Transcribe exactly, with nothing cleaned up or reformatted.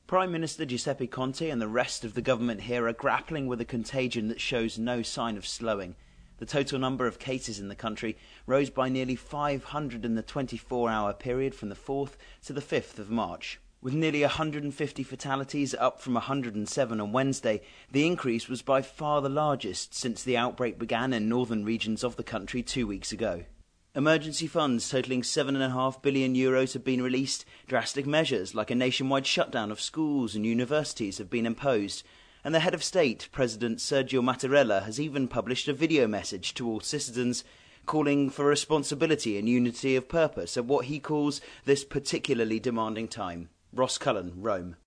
Prime Minister Giuseppe Conte and the rest of the government here are grappling with a contagion that shows no sign of slowing. The total number of cases in the country rose by nearly five hundred in the twenty-four hour period from the fourth to the fifth of March. With nearly one hundred fifty fatalities, up from one hundred seven on Wednesday, the increase was by far the largest since the outbreak began in northern regions of the country two weeks ago. Emergency funds totalling seven point five billion euros have been released. Drastic measures like a nationwide shutdown of schools and universities have been imposed. And the head of state, President Sergio Mattarella, has even published a video message to all citizens calling for responsibility and unity of purpose at what he calls this particularly demanding time. Ross Cullen, Rome.